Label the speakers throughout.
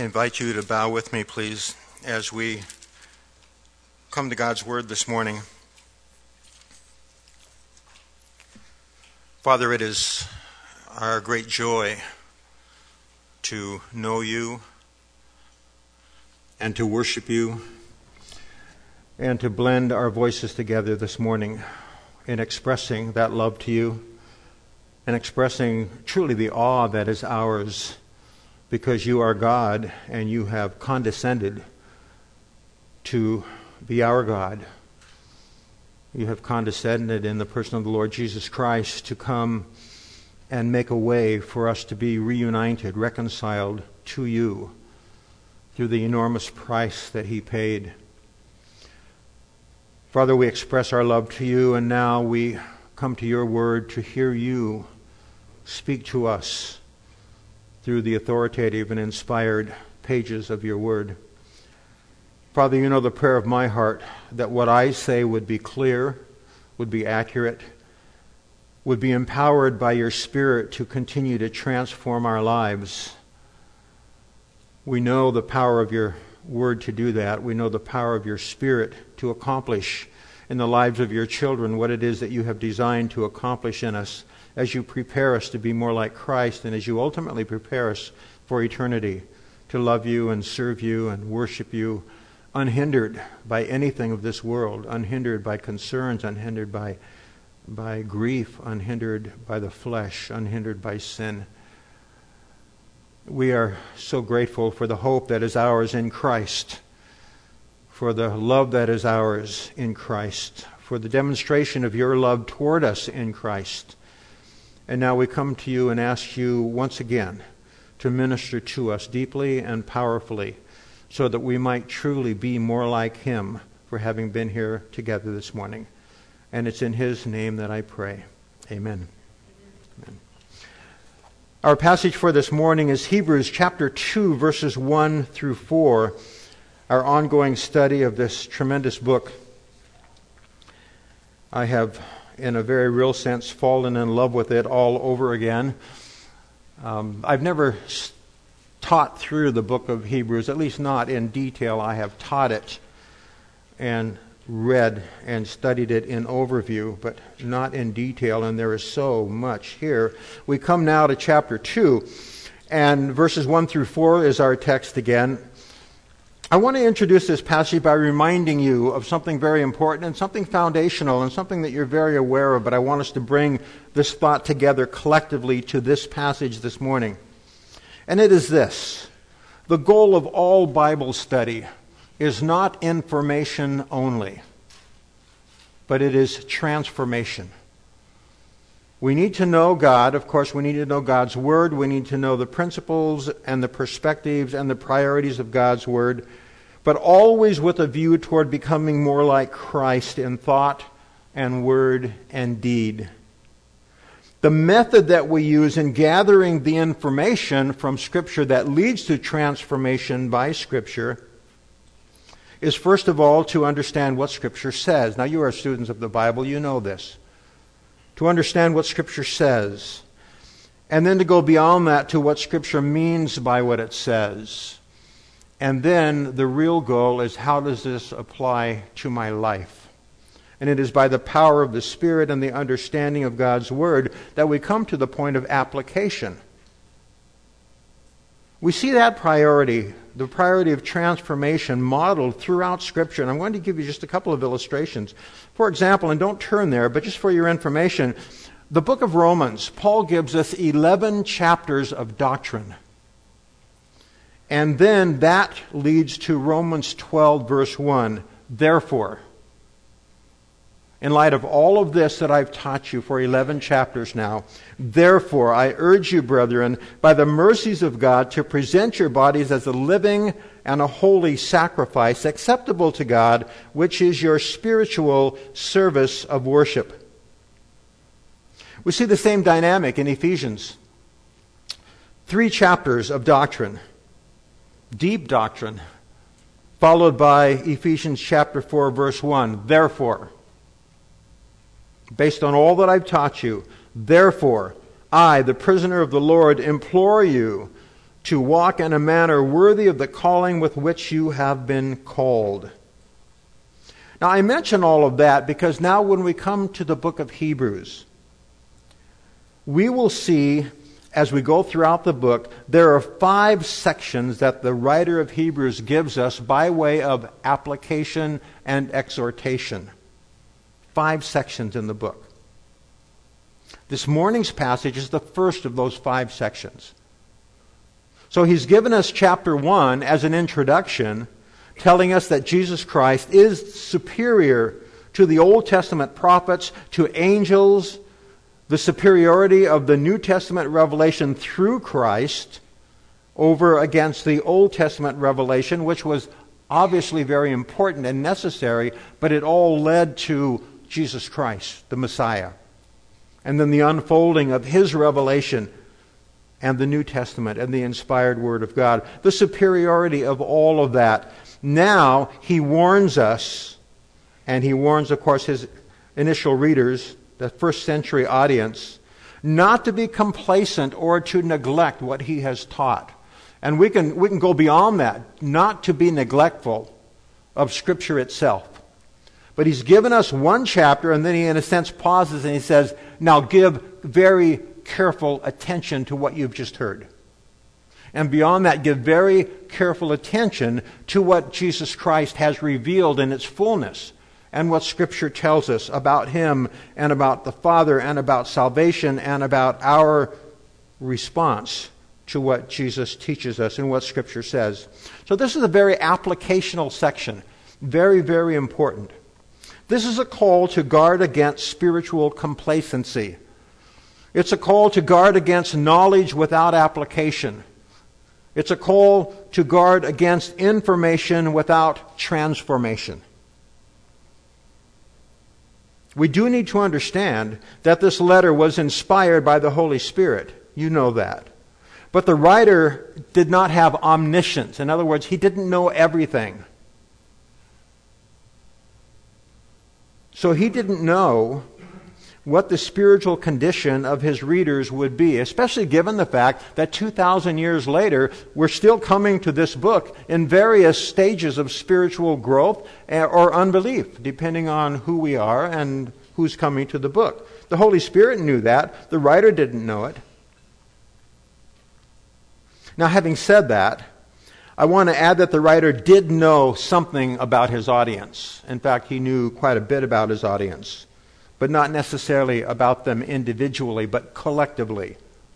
Speaker 1: I invite you to bow with me, please, as we come to God's Word this morning. Father, it is our great joy to know you and to worship you and to blend our voices together this morning in expressing that love to you and expressing truly the awe that is ours because you are God and you have condescended to be our God. You have condescended in the person of the Lord Jesus Christ to come and make a way for us to be reunited, reconciled to you through the enormous price that he paid. Father, we express our love to you, and now we come to your word to hear you speak to us through the authoritative and inspired pages of your word. Father, you know the prayer of my heart, that what I say would be clear, would be accurate, would be empowered by your Spirit to continue to transform our lives. We know the power of your word to do that. We know the power of your Spirit to accomplish in the lives of your children what it is that you have designed to accomplish in us as you prepare us to be more like Christ and as you ultimately prepare us for eternity to love you and serve you and worship you unhindered by anything of this world, unhindered by concerns, unhindered by grief, unhindered by the flesh, unhindered by sin. We are so grateful for the hope that is ours in Christ, for the love that is ours in Christ, for the demonstration of your love toward us in Christ. And now we come to you and ask you once again to minister to us deeply and powerfully, so that we might truly be more like him for having been here together this morning. And it's in his name that I pray. Amen. Amen. Our passage for this morning is Hebrews chapter 2, verses 1 through 4, our ongoing study of this tremendous book. I have, in a very real sense, fallen in love with it all over again. I've never taught through the book of Hebrews, at least not in detail. I have taught it and read and studied it in overview, but not in detail, and there is so much here. We come now to chapter 2, and verses 1 through 4 is our text again. I want to introduce this passage by reminding you of something very important and something foundational and something that you're very aware of, but I want us to bring this thought together collectively to this passage this morning. And it is this: the goal of all Bible study is not information only, but it is transformation. We need to know God. Of course, we need to know God's Word. We need to know the principles and the perspectives and the priorities of God's Word, but always with a view toward becoming more like Christ in thought and word and deed. The method that we use in gathering the information from Scripture that leads to transformation by Scripture is, first of all, to understand what Scripture says. Now, you are students of the Bible, you know this. To understand what Scripture says. And then to go beyond that to what Scripture means by what it says. And then the real goal is, how does this apply to my life? And it is by the power of the Spirit and the understanding of God's Word that we come to the point of application. We see that priority, the priority of transformation, modeled throughout Scripture. And I'm going to give you just a couple of illustrations. For example, and don't turn there, but just for your information, the book of Romans, Paul gives us 11 chapters of doctrine. And then that leads to Romans 12, verse 1. Therefore, in light of all of this that I've taught you for 11 chapters now, therefore I urge you, brethren, by the mercies of God, to present your bodies as a living and a holy sacrifice, acceptable to God, which is your spiritual service of worship. We see the same dynamic in Ephesians. 3 chapters of doctrine, deep doctrine, followed by Ephesians chapter 4, verse 1. Therefore, based on all that I've taught you, therefore, I, the prisoner of the Lord, implore you to walk in a manner worthy of the calling with which you have been called. Now, I mention all of that because now when we come to the book of Hebrews, we will see, as we go throughout the book, there are 5 sections that the writer of Hebrews gives us by way of application and exhortation. 5 sections in the book. This morning's passage is the first of those 5 sections. So he's given us chapter 1 as an introduction, telling us that Jesus Christ is superior to the Old Testament prophets, to angels, the superiority of the New Testament revelation through Christ over against the Old Testament revelation, which was obviously very important and necessary, but it all led to Jesus Christ, the Messiah. And then the unfolding of His revelation and the New Testament and the inspired Word of God. The superiority of all of that. Now, he warns us, and he warns, of course, his initial readers, the first century audience, not to be complacent or to neglect what he has taught. And we can go beyond that, not to be neglectful of Scripture itself. But he's given us one chapter, and then he, in a sense, pauses and he says, now give very careful attention to what you've just heard. And beyond that, give very careful attention to what Jesus Christ has revealed in its fullness and what Scripture tells us about Him and about the Father and about salvation and about our response to what Jesus teaches us and what Scripture says. So this is a very applicational section. Very, very important. This is a call to guard against spiritual complacency. It's a call to guard against knowledge without application. It's a call to guard against information without transformation. We do need to understand that this letter was inspired by the Holy Spirit. You know that. But the writer did not have omniscience. In other words, he didn't know everything. So he didn't know what the spiritual condition of his readers would be, especially given the fact that 2,000 years later, we're still coming to this book in various stages of spiritual growth or unbelief, depending on who we are and who's coming to the book. The Holy Spirit knew that. The writer didn't know it. Now, having said that, I want to add that the writer did know something about his audience. In fact, he knew quite a bit about his audience, but not necessarily about them individually, but collectively.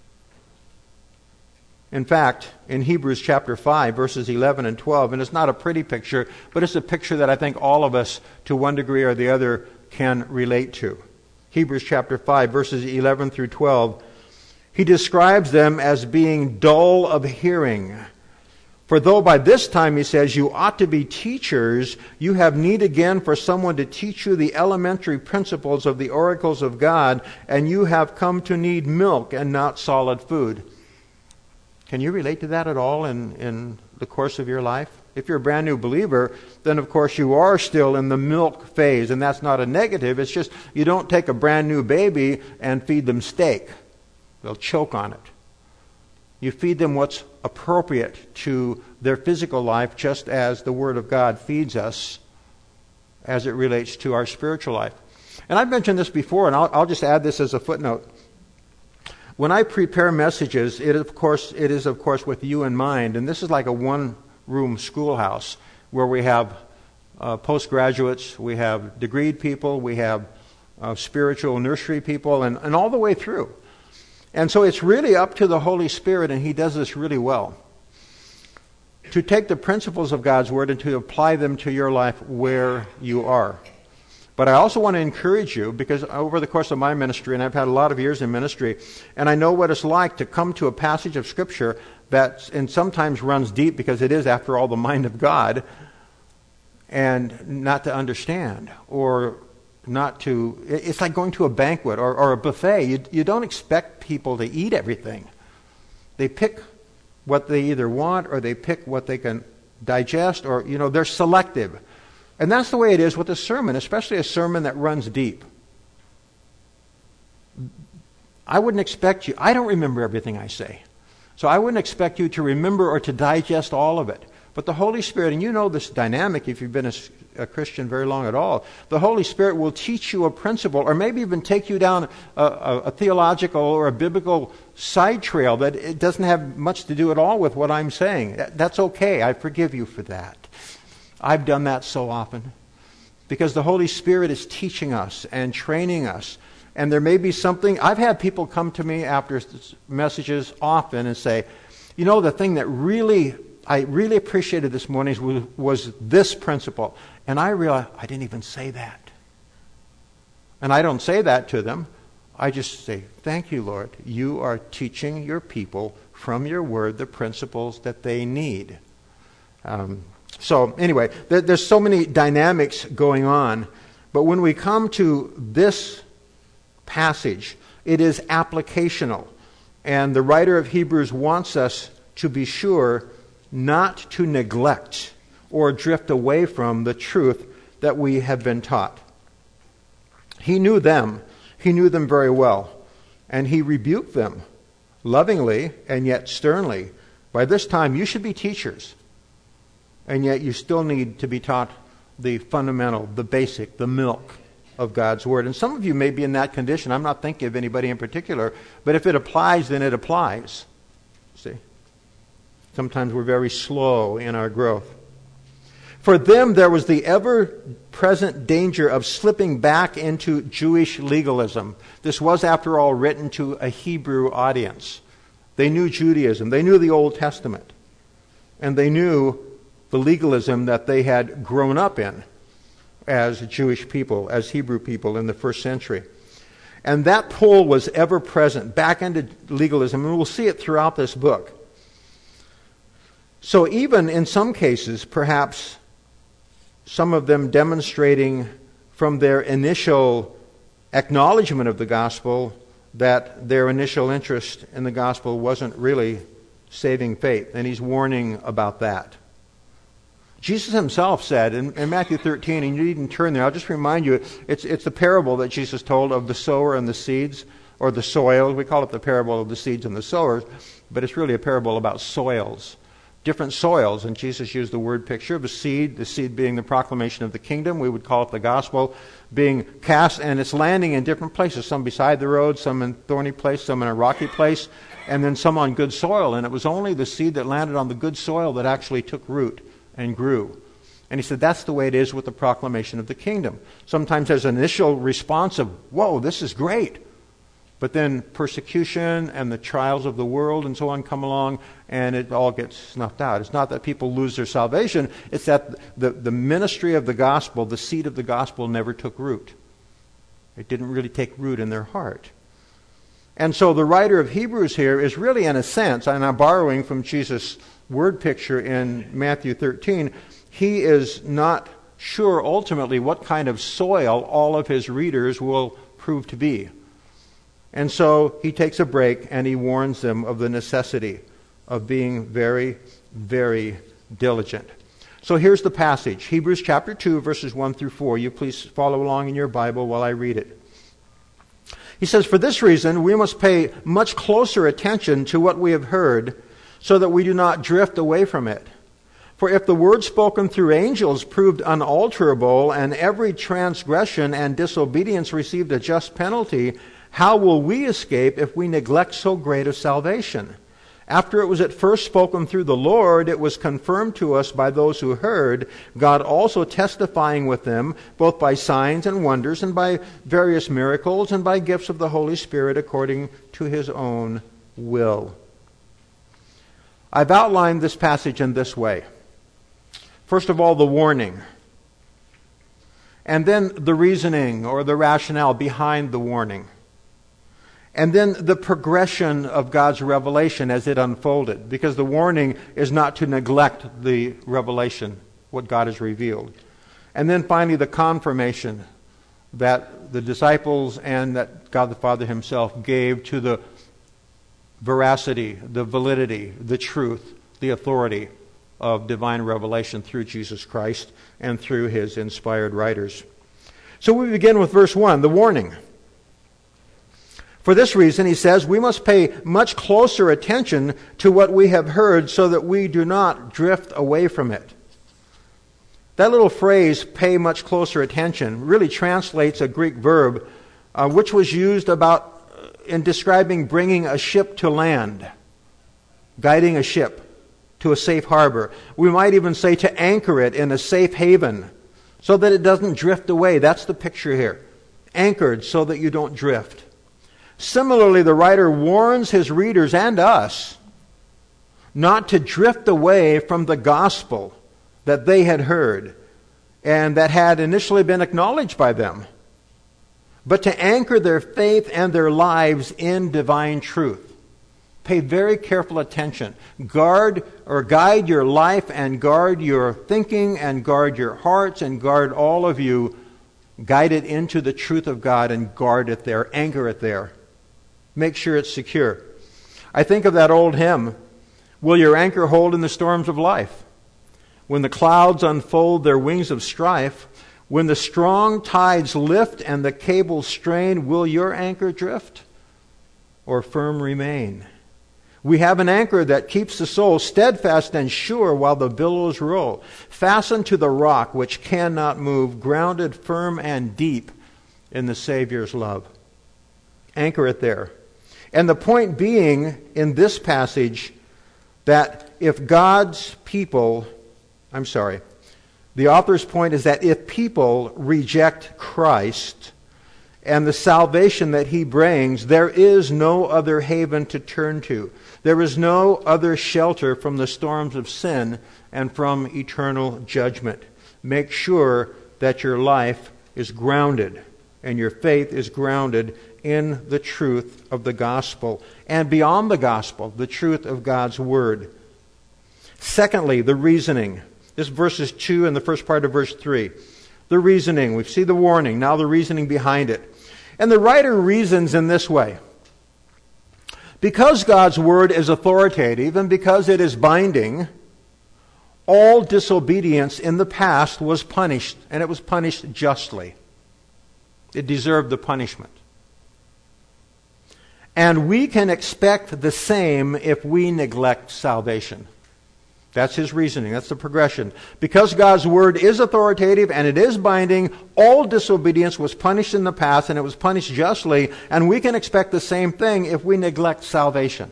Speaker 1: In fact, in Hebrews chapter 5, verses 11 and 12, and it's not a pretty picture, but it's a picture that I think all of us, to one degree or the other, can relate to. Hebrews chapter 5, verses 11 through 12, he describes them as being dull of hearing. For though by this time, he says, you ought to be teachers, you have need again for someone to teach you the elementary principles of the oracles of God, and you have come to need milk and not solid food. Can you relate to that at all in the course of your life? If you're a brand new believer, then of course you are still in the milk phase, and that's not a negative. It's just you don't take a brand new baby and feed them steak. They'll choke on it. You feed them what's appropriate to their physical life, just as the Word of God feeds us as it relates to our spiritual life. And I've mentioned this before, and I'll just add this as a footnote. When I prepare messages, it is of course with you in mind, and this is like a one-room schoolhouse where we have postgraduates, we have degreed people, we have spiritual nursery people, and all the way through. And so it's really up to the Holy Spirit, and He does this really well, to take the principles of God's Word and to apply them to your life where you are. But I also want to encourage you, because over the course of my ministry, and I've had a lot of years in ministry, and I know what it's like to come to a passage of Scripture that and sometimes runs deep, because it is, after all, the mind of God, and not to understand, or not to, it's like going to a banquet or a buffet. You don't expect people to eat everything. They pick what they either want, or they pick what they can digest, or, they're selective. And that's the way it is with a sermon, especially a sermon that runs deep. I wouldn't expect you, I don't remember everything I say. So I wouldn't expect you to remember or to digest all of it. But the Holy Spirit, and you know this dynamic if you've been a Christian very long at all, the Holy Spirit will teach you a principle or maybe even take you down a theological or a biblical side trail that it doesn't have much to do at all with what I'm saying. That's okay. I forgive you for that. I've done that so often because the Holy Spirit is teaching us and training us. And there may be something, I've had people come to me after messages often and say, you know, the thing that I really appreciated this morning was this principle. And I realized I didn't even say that. And I don't say that to them. I just say, thank you, Lord. You are teaching your people from your word the principles that they need. So anyway, there's so many dynamics going on. But when we come to this passage, it is applicational. And the writer of Hebrews wants us to be sure not to neglect or drift away from the truth that we have been taught. He knew them. He knew them very well. And he rebuked them lovingly and yet sternly. By this time, you should be teachers. And yet you still need to be taught the fundamental, the basic, the milk of God's Word. And some of you may be in that condition. I'm not thinking of anybody in particular. But if it applies, then it applies. See? Sometimes we're very slow in our growth. For them, there was the ever-present danger of slipping back into Jewish legalism. This was, after all, written to a Hebrew audience. They knew Judaism. They knew the Old Testament. And they knew the legalism that they had grown up in as Jewish people, as Hebrew people in the first century. And that pull was ever present, back into legalism. And we'll see it throughout this book. So even in some cases, perhaps some of them demonstrating from their initial acknowledgement of the gospel that their initial interest in the gospel wasn't really saving faith. And he's warning about that. Jesus himself said in Matthew 13, and you needn't turn there, I'll just remind you, it's the parable that Jesus told of the sower and the seeds, or the soil. We call it the parable of the seeds and the sowers, but it's really a parable about soils. Different soils, and Jesus used the word picture of a seed, the seed being the proclamation of the kingdom. We would call it the gospel, being cast, and it's landing in different places, some beside the road, some in thorny place, some in a rocky place, and then some on good soil. And it was only the seed that landed on the good soil that actually took root and grew. And he said that's the way it is with the proclamation of the kingdom. Sometimes there's an initial response of, whoa, this is great. But then persecution and the trials of the world and so on come along, and it all gets snuffed out. It's not that people lose their salvation. It's that the ministry of the gospel, the seed of the gospel, never took root. It didn't really take root in their heart. And so the writer of Hebrews here is really, in a sense, and I'm borrowing from Jesus' word picture in Matthew 13, he is not sure ultimately what kind of soil all of his readers will prove to be. And so he takes a break and he warns them of the necessity of being very, very diligent. So here's the passage, Hebrews chapter 2, verses 1 through 4. You please follow along in your Bible while I read it. He says, "For this reason we must pay much closer attention to what we have heard, so that we do not drift away from it. For if the word spoken through angels proved unalterable, and every transgression and disobedience received a just penalty, how will we escape if we neglect so great a salvation? After it was at first spoken through the Lord, it was confirmed to us by those who heard, God also testifying with them, both by signs and wonders, and by various miracles, and by gifts of the Holy Spirit according to his own will." I've outlined this passage in this way. First of all, the warning. And then the reasoning or the rationale behind the warning. And then the progression of God's revelation as it unfolded. Because the warning is not to neglect the revelation, what God has revealed. And then finally the confirmation that the disciples and that God the Father himself gave to the veracity, the validity, the truth, the authority of divine revelation through Jesus Christ and through his inspired writers. So we begin with verse 1, the warning. For this reason, he says, we must pay much closer attention to what we have heard so that we do not drift away from it. That little phrase, pay much closer attention, really translates a Greek verb which was used in describing bringing a ship to land, guiding a ship to a safe harbor. We might even say to anchor it in a safe haven so that it doesn't drift away. That's the picture here. Anchored so that you don't drift. Similarly, the writer warns his readers and us not to drift away from the gospel that they had heard and that had initially been acknowledged by them, but to anchor their faith and their lives in divine truth. Pay very careful attention. Guard or guide your life and guard your thinking and guard your hearts and guard all of you. Guide it into the truth of God and guard it there, anchor it there. Make sure it's secure. I think of that old hymn, will your anchor hold in the storms of life? When the clouds unfold their wings of strife, when the strong tides lift and the cables strain, will your anchor drift or firm remain? We have an anchor that keeps the soul steadfast and sure while the billows roll, fastened to the rock which cannot move, grounded firm and deep in the Savior's love. Anchor it there. And the point being in this passage that if God's people, the author's point is that if people reject Christ and the salvation that he brings, there is no other haven to turn to. There is no other shelter from the storms of sin and from eternal judgment. Make sure that your life is grounded and your faith is grounded in the truth of the gospel, and beyond the gospel, the truth of God's word. Secondly, the reasoning. This is verses 2 and the first part of verse 3. The reasoning. We see the warning, now the reasoning behind it. And the writer reasons in this way. Because God's word is authoritative and because it is binding, all disobedience in the past was punished, and it was punished justly. It deserved the punishment. And we can expect the same if we neglect salvation. That's his reasoning. That's the progression. Because God's word is authoritative and it is binding, all disobedience was punished in the past and it was punished justly, and we can expect the same thing if we neglect salvation.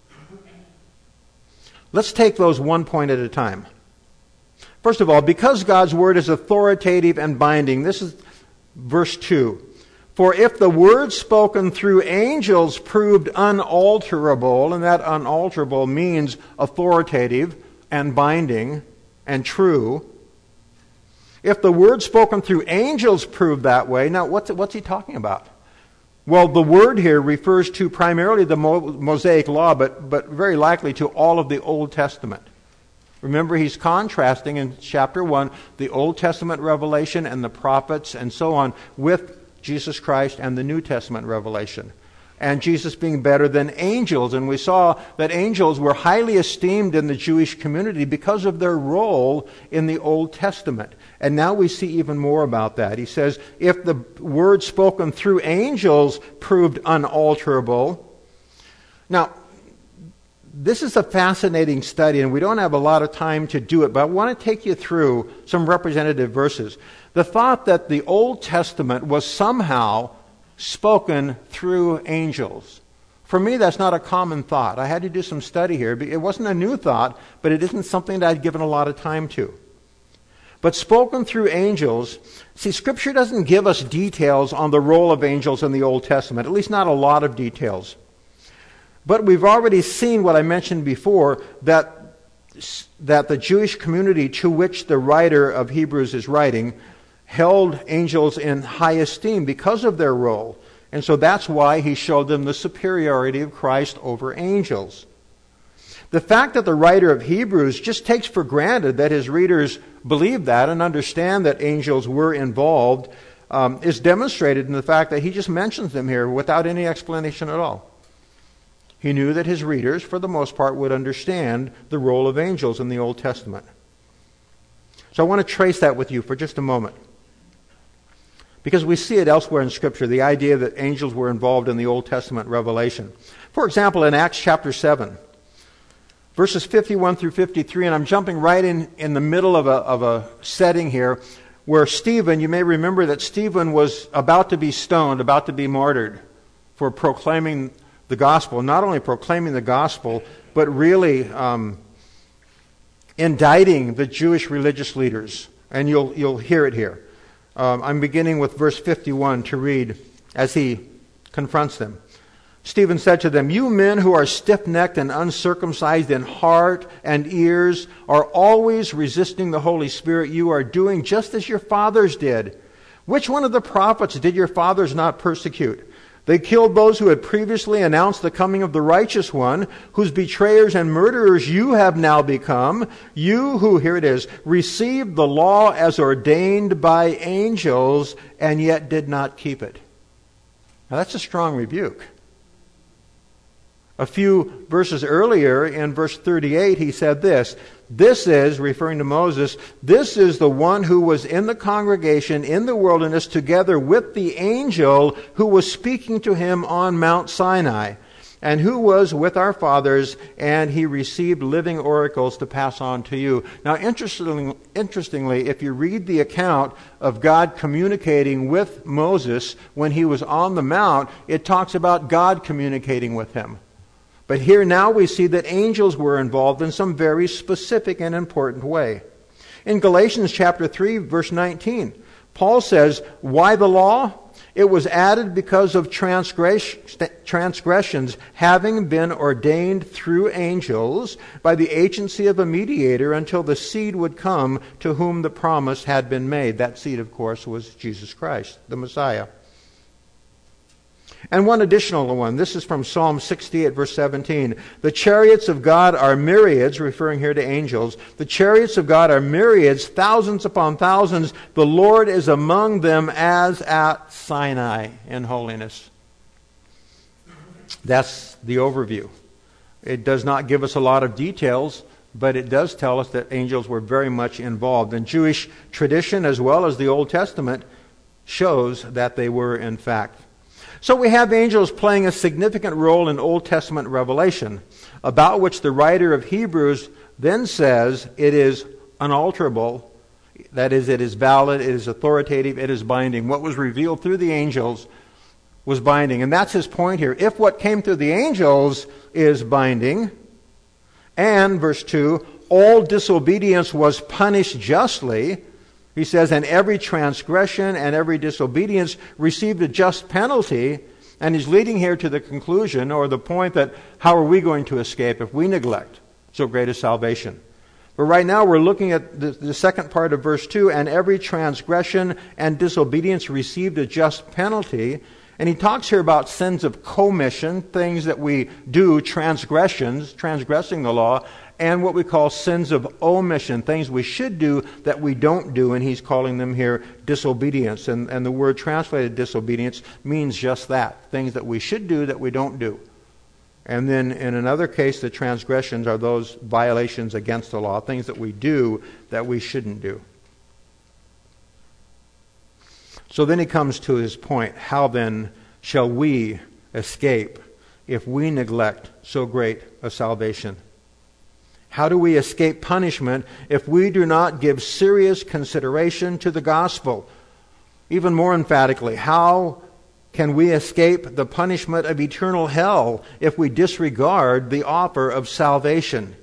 Speaker 1: Let's take those one point at a time. First of all, because God's word is authoritative and binding, this is verse 2. For if the word spoken through angels proved unalterable, and that unalterable means authoritative and binding and true, if the word spoken through angels proved that way, now what's he talking about? Well, the word here refers to primarily the Mosaic law, but very likely to all of the Old Testament. Remember, he's contrasting in chapter 1 the Old Testament revelation and the prophets and so on with Jesus Christ and the New Testament revelation. And Jesus being better than angels. And we saw that angels were highly esteemed in the Jewish community because of their role in the Old Testament. And now we see even more about that. He says, if the word spoken through angels proved unalterable. Now, this is a fascinating study, and we don't have a lot of time to do it, but I want to take you through some representative verses. The thought that the Old Testament was somehow spoken through angels. For me, that's not a common thought. I had to do some study here. It wasn't a new thought, but it isn't something that I'd given a lot of time to. But spoken through angels, see, Scripture doesn't give us details on the role of angels in the Old Testament, at least not a lot of details. But we've already seen what I mentioned before, that the Jewish community to which the writer of Hebrews is writing held angels in high esteem because of their role. And so that's why he showed them the superiority of Christ over angels. The fact that the writer of Hebrews just takes for granted that his readers believe that and understand that angels were involved is demonstrated in the fact that he just mentions them here without any explanation at all. He knew that his readers, for the most part, would understand the role of angels in the Old Testament. So I want to trace that with you for just a moment. because we see it elsewhere in Scripture, the idea that angels were involved in the Old Testament revelation. For example, in Acts chapter 7, verses 51 through 53, and I'm jumping right in the middle of a setting here, where Stephen, you may remember that Stephen was about to be stoned, about to be martyred for proclaiming the gospel. Not only proclaiming the gospel, but really indicting the Jewish religious leaders. And you'll hear it here. I'm beginning with verse 51 to read as he confronts them. Stephen said to them, "You men who are stiff-necked and uncircumcised in heart and ears are always resisting the Holy Spirit. You are doing just as your fathers did. Which one of the prophets did your fathers not persecute? They killed those who had previously announced the coming of the righteous one, whose betrayers and murderers you have now become. You who," here it is, "received the law as ordained by angels and yet did not keep it." Now that's a strong rebuke. A few verses earlier, in verse 38, he said this, "This is," referring to Moses, "this is the one who was in the congregation in the wilderness together with the angel who was speaking to him on Mount Sinai, and who was with our fathers, and he received living oracles to pass on to you." Now, interestingly, if you read the account of God communicating with Moses when he was on the mount, it talks about God communicating with him. But here now we see that angels were involved in some very specific and important way. In Galatians chapter 3, verse 19, Paul says, "Why the law? It was added because of transgressions having been ordained through angels by the agency of a mediator until the seed would come to whom the promise had been made." That seed, of course, was Jesus Christ, the Messiah. And one additional one. This is from Psalm 68, verse 17. "The chariots of God are myriads," referring here to angels. "The chariots of God are myriads, thousands upon thousands. The Lord is among them as at Sinai in holiness." That's the overview. It does not give us a lot of details, but it does tell us that angels were very much involved. And Jewish tradition, as well as the Old Testament, shows that they were in fact. So we have angels playing a significant role in Old Testament revelation, about which the writer of Hebrews then says it is unalterable. That is, it is valid, it is authoritative, it is binding. What was revealed through the angels was binding. And that's his point here. If what came through the angels is binding, and, verse 2, all disobedience was punished justly, he says, and every transgression and every disobedience received a just penalty. And he's leading here to the conclusion, or the point, that how are we going to escape if we neglect so great a salvation? But right now we're looking at the second part of verse 2, and every transgression and disobedience received a just penalty. And he talks here about sins of commission, things that we do, transgressions, transgressing the law, and what we call sins of omission, things we should do that we don't do, and he's calling them here disobedience. And the word translated disobedience means just that, things that we should do that we don't do. And then in another case, the transgressions are those violations against the law, things that we do that we shouldn't do. So then he comes to his point. How then shall we escape if we neglect so great a salvation? How do we escape punishment if we do not give serious consideration to the gospel? Even more emphatically, how can we escape the punishment of eternal hell if we disregard the offer of salvation?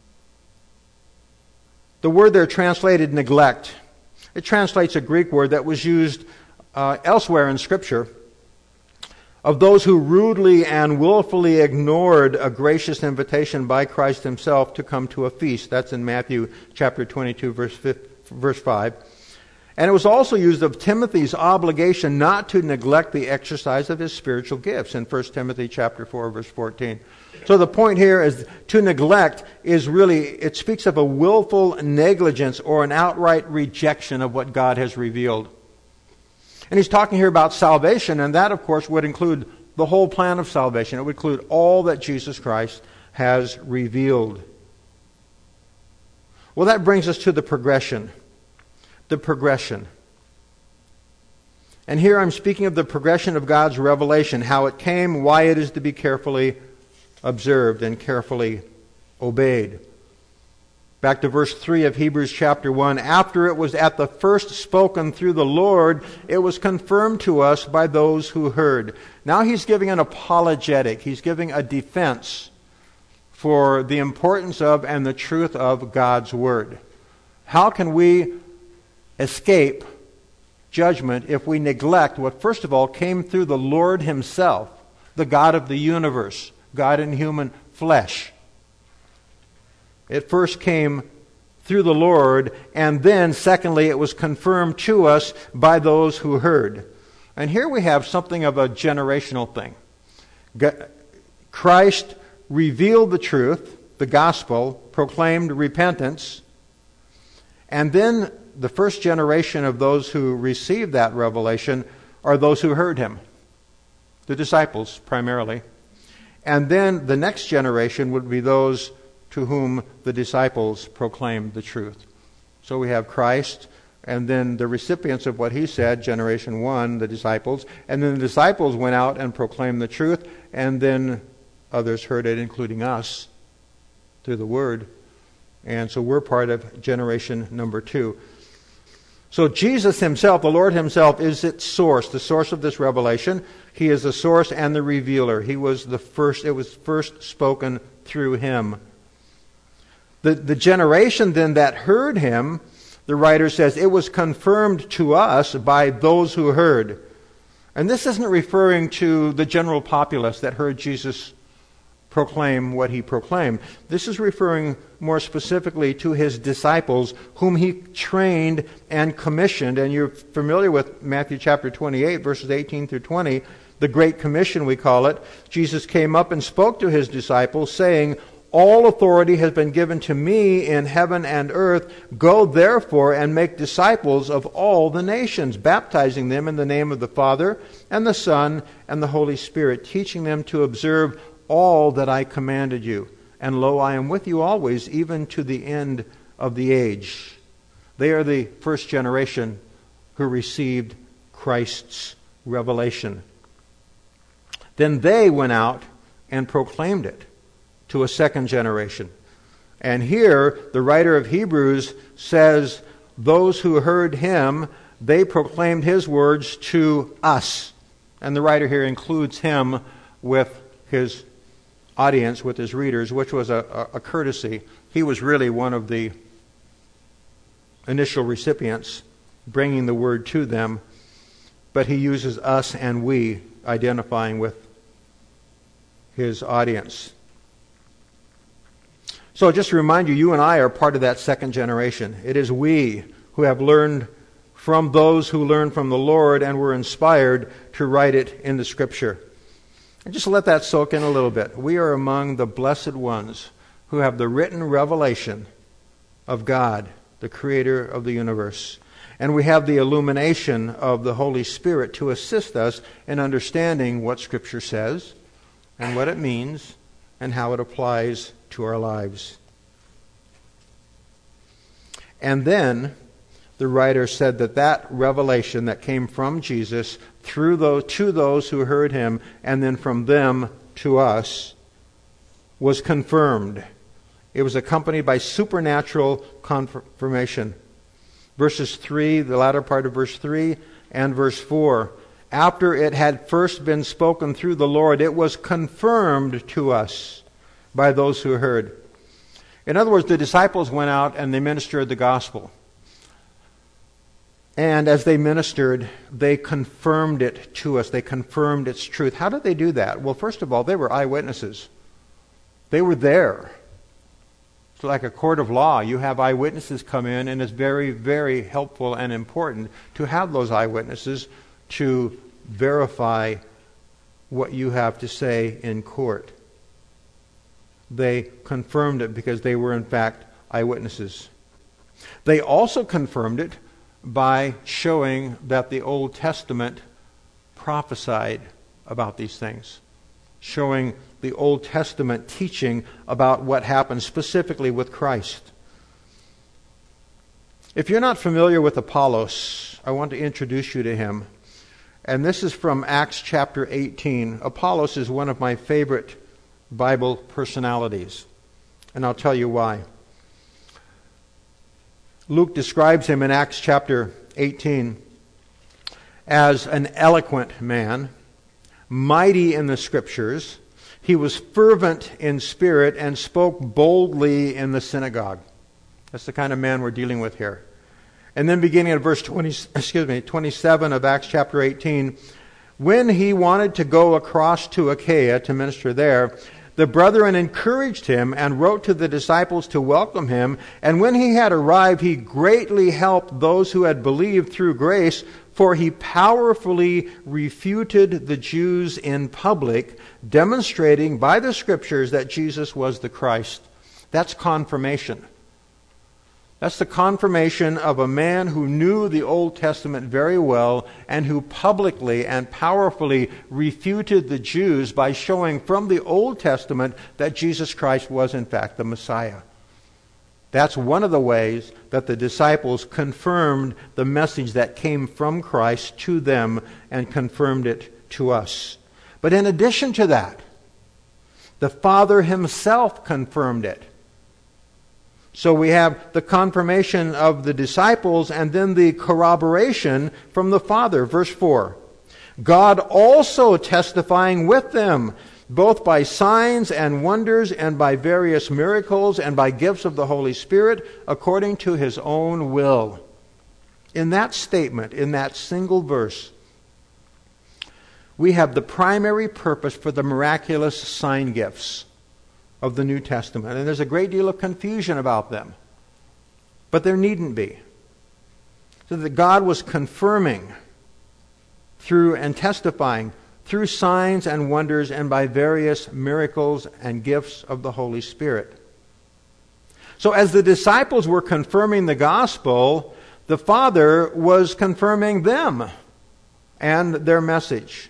Speaker 1: The word there translated neglect, it translates a Greek word that was used elsewhere in Scripture of those who rudely and willfully ignored a gracious invitation by Christ himself to come to a feast. That's in Matthew chapter 22, verse 5. And it was also used of Timothy's obligation not to neglect the exercise of his spiritual gifts in 1 Timothy chapter 4, verse 14. So the point here is to neglect is really, it speaks of a willful negligence or an outright rejection of what God has revealed. And he's talking here about salvation, and that, of course, would include the whole plan of salvation. It would include all that Jesus Christ has revealed. Well, that brings us to the progression. The progression. And here I'm speaking of the progression of God's revelation, how it came, why it is to be carefully observed and carefully obeyed. Back to verse 3 of Hebrews chapter 1. After it was at the first spoken through the Lord, it was confirmed to us by those who heard. Now he's giving an apologetic. He's giving a defense for the importance of and the truth of God's Word. How can we escape judgment if we neglect what, first of all, came through the Lord Himself, the God of the universe, God in human flesh? It first came through the Lord, and then, secondly, it was confirmed to us by those who heard. And here we have something of a generational thing. Christ revealed the truth, the gospel, proclaimed repentance, and then the first generation of those who received that revelation are those who heard Him, the disciples primarily. And then the next generation would be those to whom the disciples proclaimed the truth. So we have Christ, and then the recipients of what He said, generation 1, the disciples, and then the disciples went out and proclaimed the truth, and then others heard it, including us, through the Word. And so we're part of generation number 2. So Jesus Himself, the Lord Himself, is its source, the source of this revelation. He is the source and the revealer. He was the first, it was first spoken through Him. The generation then that heard Him, the writer says, it was confirmed to us by those who heard. And this isn't referring to the general populace that heard Jesus proclaim what He proclaimed. This is referring more specifically to His disciples, whom He trained and commissioned. And you're familiar with Matthew chapter 28, verses 18 through 20, the Great Commission we call it. Jesus came up and spoke to His disciples, saying, "All authority has been given to me in heaven and earth. Go therefore and make disciples of all the nations, baptizing them in the name of the Father and the Son and the Holy Spirit, teaching them to observe all that I commanded you. And lo, I am with you always, even to the end of the age." They are the first generation who received Christ's revelation. Then they went out and proclaimed it to a second generation. And here, the writer of Hebrews says, those who heard Him, they proclaimed His words to us. And the writer here includes Him with His audience, with His readers, which was a courtesy. He was really one of the initial recipients, bringing the word to them. But He uses us and we, identifying with His audience. So just to remind you, you and I are part of that second generation. It is we who have learned from those who learned from the Lord and were inspired to write it in the Scripture. And just let that soak in a little bit. We are among the blessed ones who have the written revelation of God, the Creator of the universe. And we have the illumination of the Holy Spirit to assist us in understanding what Scripture says and what it means and how it applies to our lives. And then the writer said that revelation that came from Jesus to those who heard Him, and then from them to us, was confirmed. It was accompanied by supernatural confirmation. Verses 3, the latter part of verse 3 and verse 4. After it had first been spoken through the Lord, it was confirmed to us by those who heard. In other words, the disciples went out and they ministered the gospel. And as they ministered, they confirmed it to us. They confirmed its truth. How did they do that? Well, first of all, they were eyewitnesses. They were there. It's like a court of law. You have eyewitnesses come in, and it's very, very helpful and important to have those eyewitnesses to verify what you have to say in court. They confirmed it because they were, in fact, eyewitnesses. They also confirmed it by showing that the Old Testament prophesied about these things, showing the Old Testament teaching about what happened specifically with Christ. If you're not familiar with Apollos, I want to introduce you to him. And this is from Acts chapter 18. Apollos is one of my favorite Bible personalities, and I'll tell you why. Luke describes him in Acts chapter 18 as an eloquent man, mighty in the Scriptures. He was fervent in spirit and spoke boldly in the synagogue. That's the kind of man we're dealing with here. And then beginning at verse 27 of Acts chapter 18, when he wanted to go across to Achaia to minister there, the brethren encouraged him and wrote to the disciples to welcome him. And when he had arrived, he greatly helped those who had believed through grace, for he powerfully refuted the Jews in public, demonstrating by the Scriptures that Jesus was the Christ. That's confirmation. That's the confirmation of a man who knew the Old Testament very well and who publicly and powerfully refuted the Jews by showing from the Old Testament that Jesus Christ was in fact the Messiah. That's one of the ways that the disciples confirmed the message that came from Christ to them and confirmed it to us. But in addition to that, the Father himself confirmed it. So we have the confirmation of the disciples and then the corroboration from the Father. Verse 4. God also testifying with them, both by signs and wonders and by various miracles and by gifts of the Holy Spirit, according to his own will. In that statement, in that single verse, we have the primary purpose for the miraculous sign gifts of the New Testament. And there's a great deal of confusion about them. But there needn't be. So that God was confirming through and testifying through signs and wonders and by various miracles and gifts of the Holy Spirit. So as the disciples were confirming the gospel, the Father was confirming them and their message.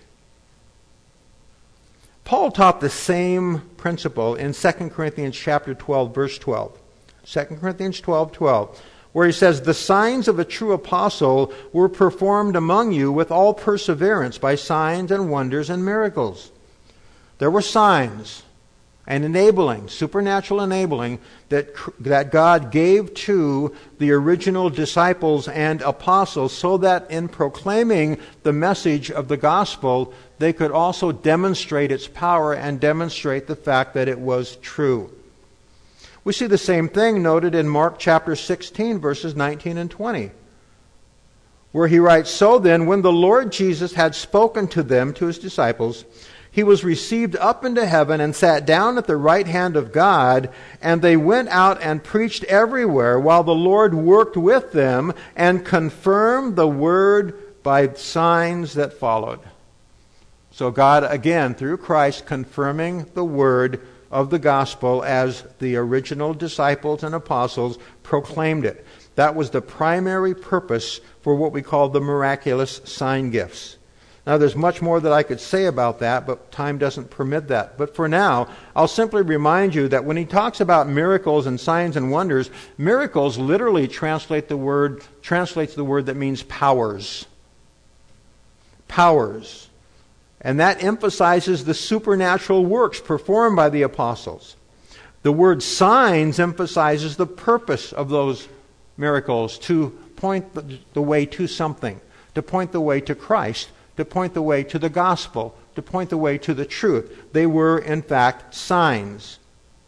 Speaker 1: Paul taught the same principle in 2 Corinthians chapter 12, verse 12. 2 Corinthians 12:12, where he says, the signs of a true apostle were performed among you with all perseverance by signs and wonders and miracles. There were signs and enabling, supernatural enabling, that God gave to the original disciples and apostles so that in proclaiming the message of the gospel, they could also demonstrate its power and demonstrate the fact that it was true. We see the same thing noted in Mark chapter 16, verses 19 and 20, where he writes, so then, when the Lord Jesus had spoken to them, to his disciples, he was received up into heaven and sat down at the right hand of God, and they went out and preached everywhere, while the Lord worked with them and confirmed the word by signs that followed. So God, again, through Christ, confirming the word of the gospel as the original disciples and apostles proclaimed it. That was the primary purpose for what we call the miraculous sign gifts. Now, there's much more that I could say about that, but time doesn't permit that. But for now, I'll simply remind you that when he talks about miracles and signs and wonders, miracles literally translates the word that means powers. Powers. And that emphasizes the supernatural works performed by the apostles. The word signs emphasizes the purpose of those miracles, to point the way to something, to point the way to Christ, to point the way to the gospel, to point the way to the truth. They were, in fact, signs.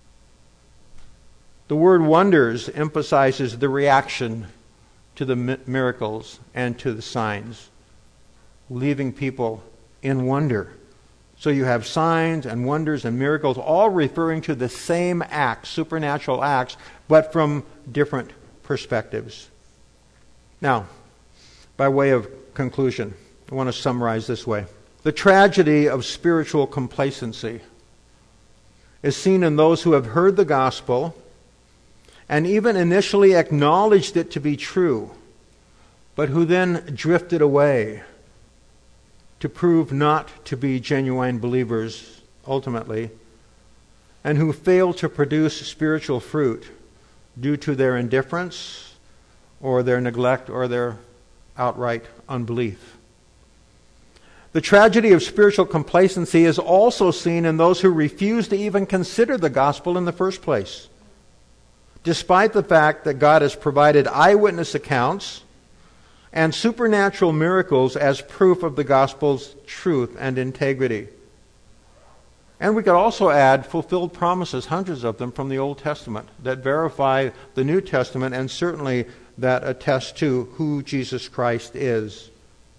Speaker 1: The word wonders emphasizes the reaction to the miracles and to the signs, leaving people in wonder. So you have signs and wonders and miracles, all referring to the same acts, supernatural acts, but from different perspectives. Now, by way of conclusion, I want to summarize this way. The tragedy of spiritual complacency is seen in those who have heard the gospel and even initially acknowledged it to be true, but who then drifted away to prove not to be genuine believers ultimately, and who fail to produce spiritual fruit due to their indifference or their neglect or their outright unbelief. The tragedy of spiritual complacency is also seen in those who refuse to even consider the gospel in the first place, despite the fact that God has provided eyewitness accounts and supernatural miracles as proof of the gospel's truth and integrity. And we could also add fulfilled promises, hundreds of them from the Old Testament, that verify the New Testament and certainly that attest to who Jesus Christ is.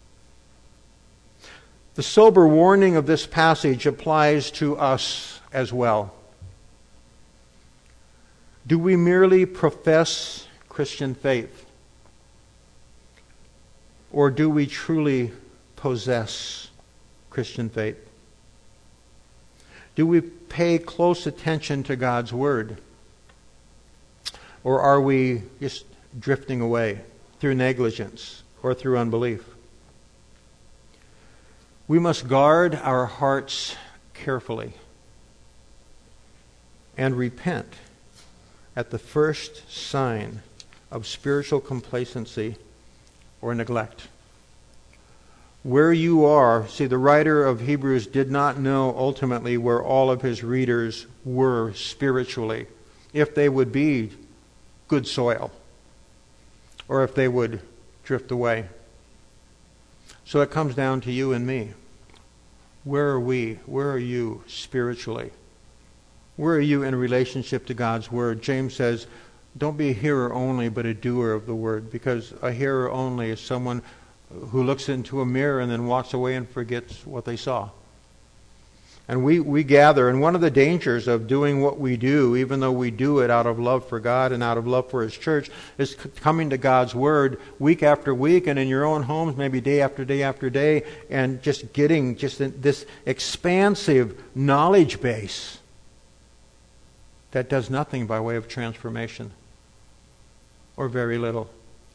Speaker 1: The sober warning of this passage applies to us as well. Do we merely profess Christian faith? Or do we truly possess Christian faith? Do we pay close attention to God's Word? Or are we just drifting away through negligence or through unbelief? We must guard our hearts carefully and repent at the first sign of spiritual complacency or neglect. Where you are, see, the writer of Hebrews did not know ultimately where all of his readers were spiritually, if they would be good soil, or if they would drift away. So it comes down to you and me. Where are we? Where are you spiritually? Where are you in relationship to God's Word? James says, don't be a hearer only, but a doer of the Word, because a hearer only is someone who looks into a mirror and then walks away and forgets what they saw. And we gather, and one of the dangers of doing what we do, even though we do it out of love for God and out of love for His church, is coming to God's Word week after week, and in your own homes, maybe day after day after day, and just getting just this expansive knowledge base that does nothing by way of transformation, or very little.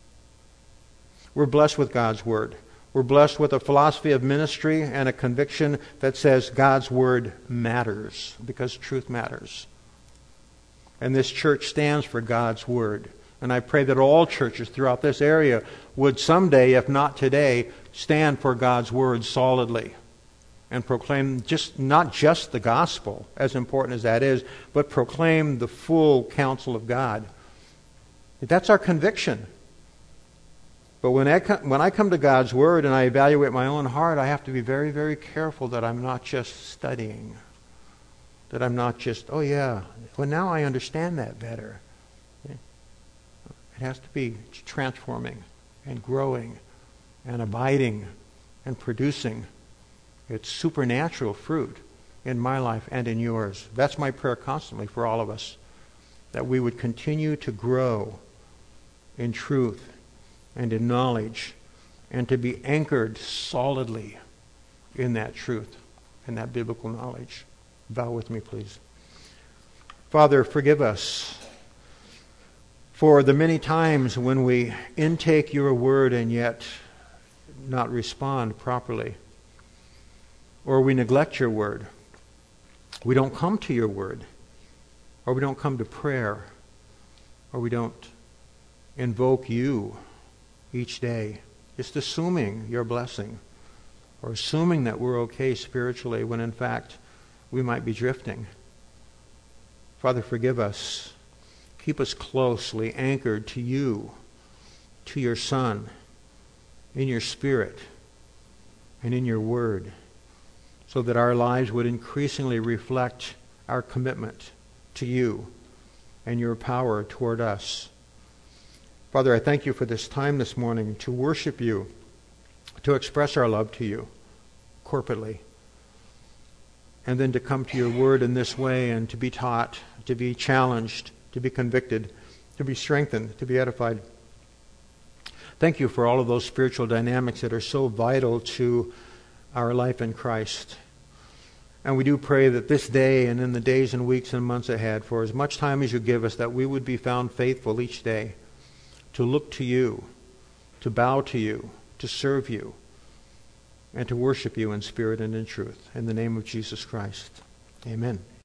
Speaker 1: We're blessed with God's Word. We're blessed with a philosophy of ministry and a conviction that says God's Word matters, because truth matters. And this church stands for God's Word. And I pray that all churches throughout this area would someday, if not today, stand for God's Word solidly and proclaim not just the gospel, as important as that is, but proclaim the full counsel of God. That's our conviction. But when I come to God's Word and I evaluate my own heart, I have to be very, very careful that I'm not just studying. That I'm not just, oh yeah, well now I understand that better. It has to be transforming and growing and abiding and producing its supernatural fruit in my life and in yours. That's my prayer constantly for all of us, that we would continue to grow in truth and in knowledge, and to be anchored solidly in that truth and that biblical knowledge. Bow with me, please. Father, forgive us for the many times when we intake your word and yet not respond properly, or we neglect your word. We don't come to your word, or we don't come to prayer, or we don't invoke you each day, just assuming your blessing, or assuming that we're okay spiritually when in fact we might be drifting. Father, forgive us. Keep us closely anchored to you, to your Son, in your Spirit, and in your Word, so that our lives would increasingly reflect our commitment to you and your power toward us. Father, I thank you for this time this morning to worship you, to express our love to you corporately, and then to come to your word in this way and to be taught, to be challenged, to be convicted, to be strengthened, to be edified. Thank you for all of those spiritual dynamics that are so vital to our life in Christ. And we do pray that this day and in the days and weeks and months ahead, for as much time as you give us, that we would be found faithful each day to look to you, to bow to you, to serve you, and to worship you in spirit and in truth. In the name of Jesus Christ. Amen.